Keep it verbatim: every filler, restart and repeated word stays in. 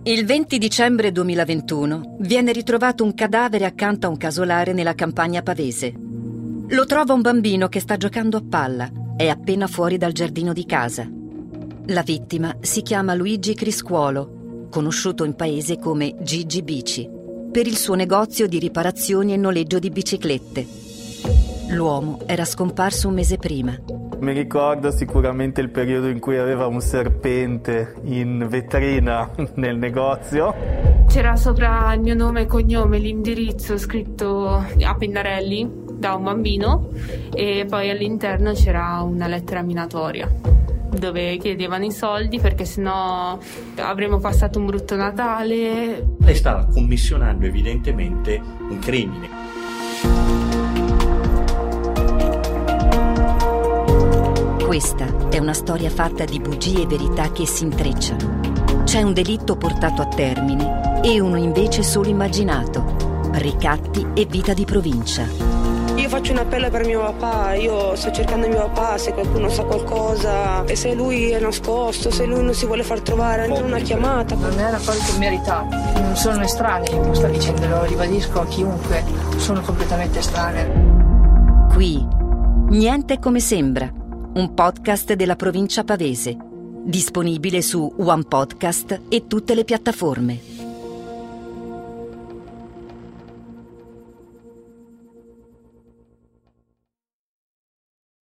Il venti dicembre duemilaventuno viene ritrovato un cadavere accanto a un casolare nella campagna pavese. Lo trova un bambino che sta giocando a palla, è appena fuori dal giardino di casa. La vittima si chiama Luigi Criscuolo, conosciuto in paese come Gigi Bici, per il suo negozio di riparazioni e noleggio di biciclette. L'uomo era scomparso un mese prima. Mi ricordo sicuramente il periodo in cui aveva un serpente in vetrina nel negozio. C'era sopra il mio nome e cognome, l'indirizzo scritto a pennarelli da un bambino e poi all'interno c'era una lettera minatoria dove chiedevano i soldi perché sennò avremmo passato un brutto Natale. Lei stava commissionando evidentemente un crimine. Questa è una storia fatta di bugie e verità che si intrecciano. C'è un delitto portato a termine e uno invece solo immaginato. Ricatti e vita di provincia. Io faccio un appello per mio papà, io sto cercando mio papà, se qualcuno sa qualcosa, e se lui è nascosto, se lui non si vuole far trovare, anche una chiamata. Non è una cosa che merita, non sono estranei, come sta dicendo, lo ribadisco a chiunque, sono completamente estranei. Qui, niente come sembra. Un podcast della provincia pavese, disponibile su One Podcast e tutte le piattaforme.